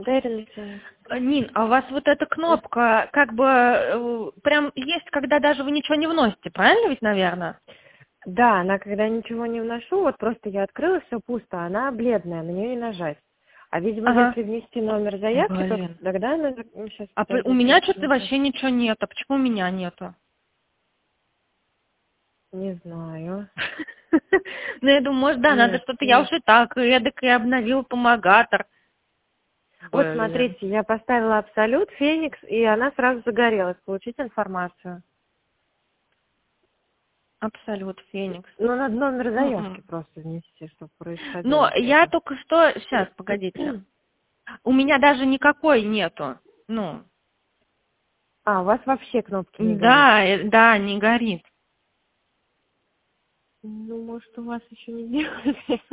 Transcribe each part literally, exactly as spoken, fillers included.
Доверенности. Нин, а у вас вот эта кнопка как бы э, прям есть, когда даже вы ничего не вносите, правильно ведь, наверное? Да, она когда ничего не вношу, вот просто я открыла, все пусто, она бледная, на нее не нажать. А, видимо, Ага. если внести номер заявки, то Блин. тогда она... Сейчас, А п- у меня что-то вообще ничего нет. А почему у меня нету? Не знаю. Ну, я думаю, может, да, надо Нет, что-то, я нет. уже так, эдак и обновил помогатор. Вот Блин. смотрите, я поставила Абсолют, Феникс, и она сразу загорелась. Получить информацию. Абсолют, Феникс. Ну, надо номер заявки М-м. просто внести, чтобы происходило. Но я только что... Сейчас, погодите. У меня даже никакой нету. Ну, А, у вас вообще кнопки не горят? да, э, да, не горит. Ну, может, у вас еще не делали.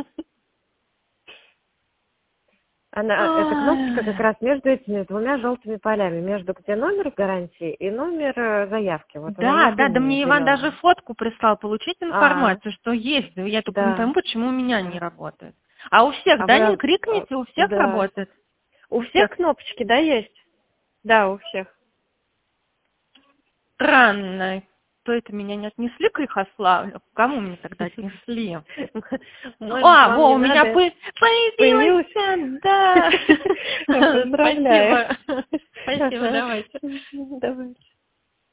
Она, эта кнопочка как раз между этими двумя желтыми полями, между где номер гарантии и номер э, заявки. Вот она Да, между да, да ними мне Иван зеленая. даже фотку прислал, получить А, информацию, что есть. Я только не да. пойму, почему у меня не работает. А у всех, А да, вы, не а, крикните, у всех да. работает? У всех кнопочки, да, есть? Да, у всех. Странно. То это меня не отнесли к Лихославлю? Кому мне тогда отнесли? Может, А, вам во, не у меня надо... по- Появилась? появилась, да. Поздравляю. Спасибо. Спасибо, давайте. Давайте.